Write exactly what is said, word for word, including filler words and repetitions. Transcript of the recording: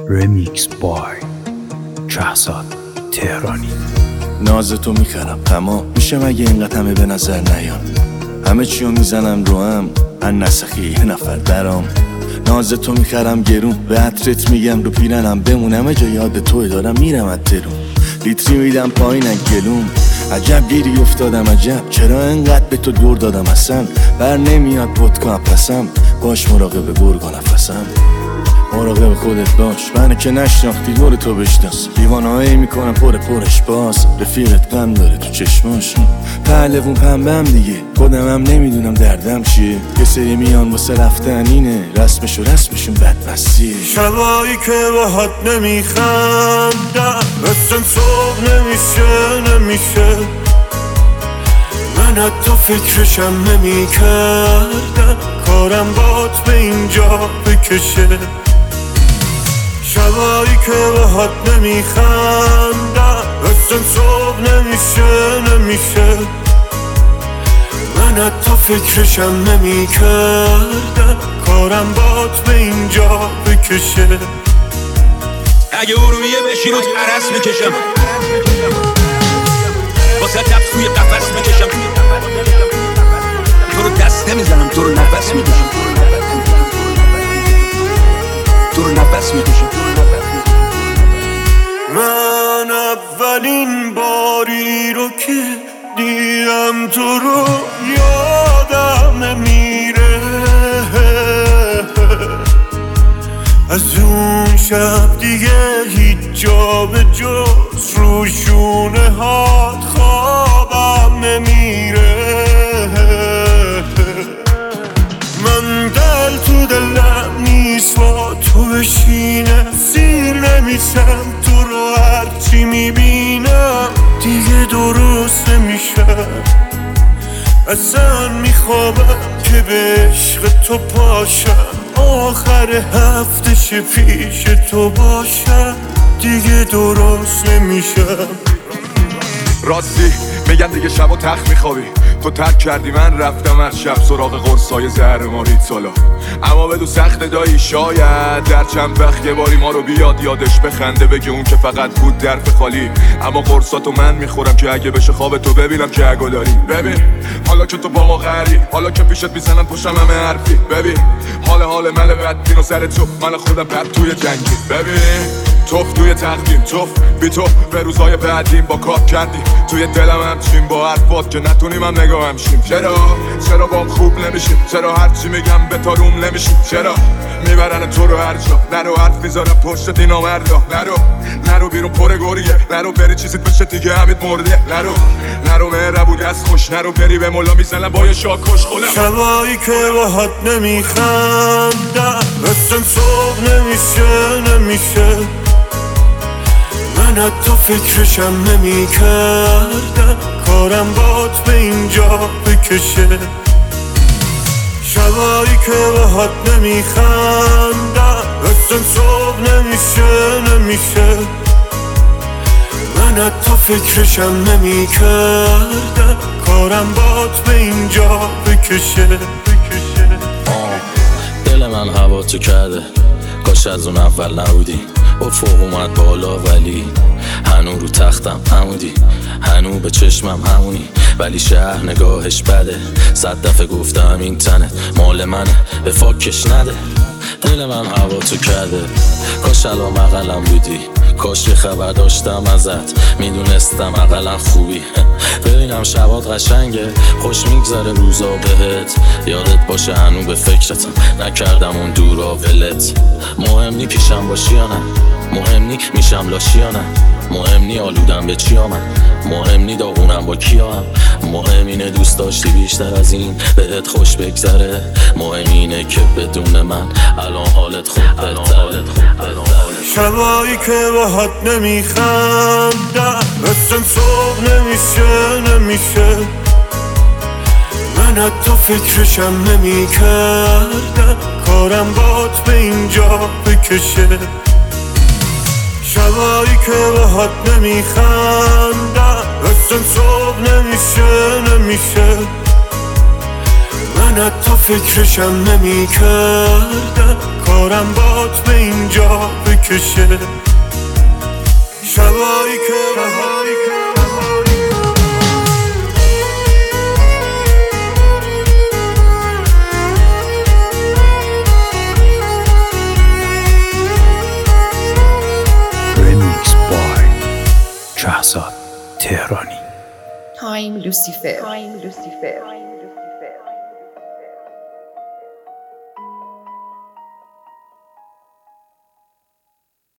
رمیکس بای شهزاد تهرانی. نازتو میخرم تمام میشه مگه اینقدر همه به نظر نیان، همه چیو میزنم رو هم ان نسخی یه نفر درام. نازتو میخرم گرون به عطرت میگم رو پیرنم بمونم جا یاد توی دارم میرم اترون، لیتری میدم پایینن گلوم. عجب گیری افتادم عجب چرا انقدر به تو دور دادم اصلا بر نمیاد پدکا پسم. باش مراقب گرگ و نفسم، مراقب خودت باش منو که نشناختی دور تو بشناس. دیوانهایی میکنم پر پرش باز رفیقت غم داره تو چشماش. پهلوون پنبم دیگه خودم هم نمیدونم دردم چیه، یه سری میان واسه رفتن اینه رسمشو رسمشون بدمستیه. شبایی که باهات نمیخندم اصلا صبح نمیشه نمیشه، من حتی فکرشم نمیکردم کارم بات به اینجا بکشه. شبایی که باهات نمیخندم اصلا صبح نمیشه نمیشه، من حتی فکرشم نمیکردم کارم بات به اینجا بکشه. اگه ارومیه بشین و ترس میکشم واسه دفت توی قفص میکشم، تو رو دست نمیزنم تو رو نفس میکشم، تو رو نفس میکشم. من اولین باری رو که دیدم تو رو یادم نمیره، از اون شب دیگه هیچ جا به جز رو شونه هات خوابم نمیره. من دل تو دلم نیست با تو بشینم، سیر نمیشم تو رو هرچی میبینم دیگه درست نمیشه. اصلا میخوابم که به عشق تو پاشم، آخر هفتش پیش تو باشم دیگه درست نمیشم. راستی میگن دیگه شب و تخت میخوابی، تو ترک کردی من رفتم از شب سراغ قرصای زهر مارید سالا. اما بدو سخت دایی شاید در چند وقت یه باری ما رو بیاد یادش بخنده بگه اون که فقط بود درف خالی. اما قرصاتو من میخورم که اگه بشه خواب تو ببینم که اگه داری. ببین حالا که تو با ما غری، حالا که پیشت میزنن پشتم همه حرفی. ببین حال حال مل بدبین و سر تو من خودم بد توی جنگی. ببین توف توی تقدیم توف بی تو به روزای بعدیم با کار کردی توی دلم همچین با حرفات که نتونیم هم نگاه همشیم. چرا چرا با خوب نمیشیم، چرا هرچی میگم به تاروم نمیشیم، چرا میبرن تو رو هر جا نرو حرف میذارم پشت دینا مردا. نرو نرو بیرون پر گریه، نرو بری چیزیت بشه دیگه همید مرده. نرو نرو مهربونی از خوش، نرو بری به مولا میزنم با یه شاکش خودم. شبایی که باهات نمیخندم اصلا صبح نمیشه نمیشه، من حتی فکرشم نمیکردم کارم بات به اینجا بکشه. شبایی که باهات نمیخندم اصلا صبح نمیشه نمیشه، من حتی فکرشم نمیکردم کارم بات به اینجا بکشه. دل من هوا تو کرده کاش از اون اول نبودی، افق اومد بالا ولی هنو رو تختم همودی، هنو به چشمم همونی ولی شهر نگاهش بده. صد دفعه گفتم این تنت مال منه به فاکش نده. دل من هوا تو کرده کاش الان مقلم بودی، کاش یه خبر داشتم ازت میدونستم اقلن خوبی. ببینم شبات قشنگه خوش میگذره روزا بهت، یادت باشه هنو به فکرتم نکردم اون دورا ولت. مهم نی پیشم باشی یا نه، مهم نی میشم لاشی یا نه، مهم نی آلودم به چی آمد، مهم نی داغونم با کیا هم، مهم اینه دوست داشتی بیشتر از این بهت خوش بگذره، مهم اینه که بدون من الان حالت خوب بهتره. شبایی که باهات نمیخندم اصلا صبح نمیشه نمیشه، من حتی فکرشم نمیکردم کارم بات به اینجا بکشه. شبایی که باهات نمیخندم اصلا صبح نمیشه نمیشه، من من حتی فکرشم نمی کردم کارم بات به اینجا بکشه شبایی که بهاری Remix by شهزاد تهرانی. Time Lucifer. Time Lucifer.